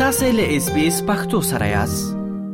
تاسو له اس بي اس پختو سره یاست.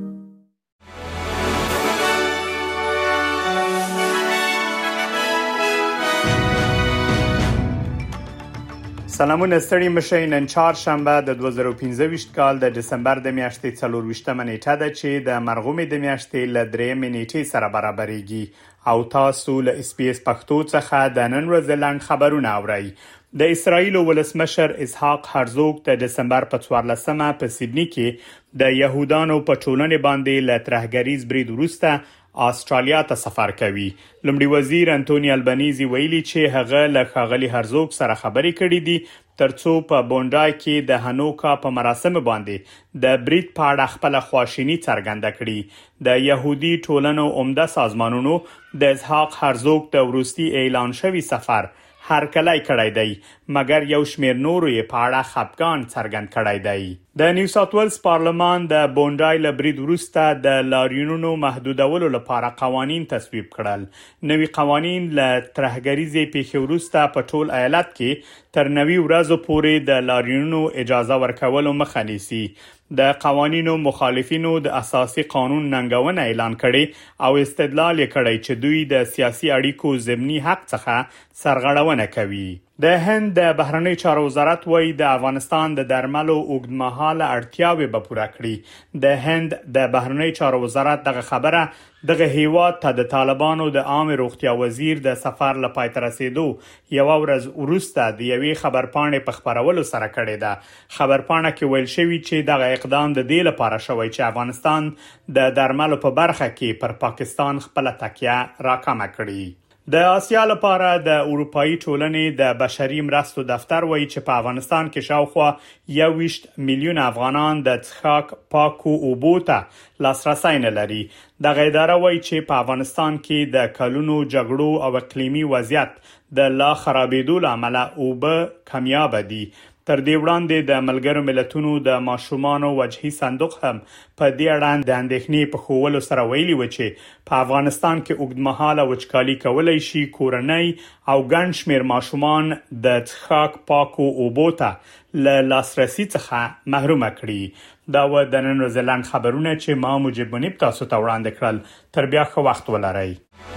سلامونه ستړي مشئ. نن چهارشنبه د 2015 کال د دسمبر د میاشتې 24 نیټه ده چې د مرغومې د میاشتې ل 3 نیټې سره برابرېږي او تاسو له اس بي اس پختو څخه د نن ورځې لاند خبرونه اورئ. د اسرایل ولسمشر اسحاق هرزوګ د دسمبر په 14مه په سیدنی کې د يهودانو په ټولنې باندې ل ترهګریز برید وروسته استرالیا ته سفر کوي. لومړي وزیر انټونی البنيزي ویلي چې هغه له ښاغلي هرزوګ سره خبرې کړې دي ترڅو په بونډای کې د هنوکا په مراسم باندې د برید په اړه خپل خواشینی څرګنده کړي. د يهودي ټولنو عمده سازمانونو د اسحاق هرزوګ د وروستي اعلان شوی سفر هرکلی کړی دی، مګر یو شمیر نورو یې په اړه خپګان څرګند کړی دی. د نیو ساوث ویلز پارلمان د بونډای له برید وروسته د لاریونونو محدودولو لپاره قوانین تصویب کړل. نوي قوانین له ترهګریزې پیښې وروسته په ټول ایالت کې تر 90 ورځې پورې د لاریونونو اجازه ورکولو مخه نیسي. د قوانینو مخالفینو د اساسي قانون ننګونه اعلان کړي او استدلال یې کړی چې دوی د سیاسي اړیکو ضمني حق څخه سرغړونه کوي. د هند د بهرنی چارو وزارت وایي د افغانستان د درملو اوږدمهاله اړتیاوې به پوره کړي. د هند د بهرنی چارو وزارت دغه خبره دغه هیواد ته د طالبانو د عام روغتیا وزیر د سفر لپاره تر رسیدو یو ورځ وروسته د یوې خبرپاڼې په خبرولو سره کړې ده. خبرپاڼه کې ویل شوی چې دغه اقدام د دې لپاره شوی چې افغانستان د درملو په برخه کې پر پاکستان خپل تکیه راکمه کړي. د آسیا لپاره د اروپאי ټولنې د بشري مرستو دفتر وایي چې په افغانستان کې شاوخوا 21 میلیون افغانان د څښاک پاکو اوبو ته لاسرسی نه لري. دغه اداره وایي چې په افغانستان کې د کلونو جګړو او اقلیمي وضعیت د لا خرابېدو له امله اوبه کمیاب دي. تر دې وړاندې د ملګرو ملتونو د ماشومانو وجهي صندوق هم په دې اړه د اندېښنې په خوولو سره ویلي و چې په افغانستان کې اوږدمهاله وچکالي کولای شي کورنۍ او ګڼ شمېر ماشومان د څښاک پاکو اوبو ته له لاسرسي څخه محروم کړي. دا و د نن ورځې لاند خبرونه چې ما مجيب منیب تاسو ته وړاندې کړل. تر بیا ښه وخت ولرئ.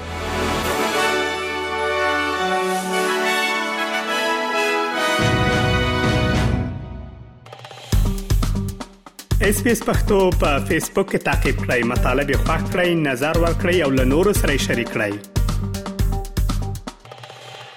اس پی اس پختو په فیسبوک کې تعقیب کړئ، مطالب یې خوښ کړئ، نظر ورکړئ او له نورو سره شریک کړئ.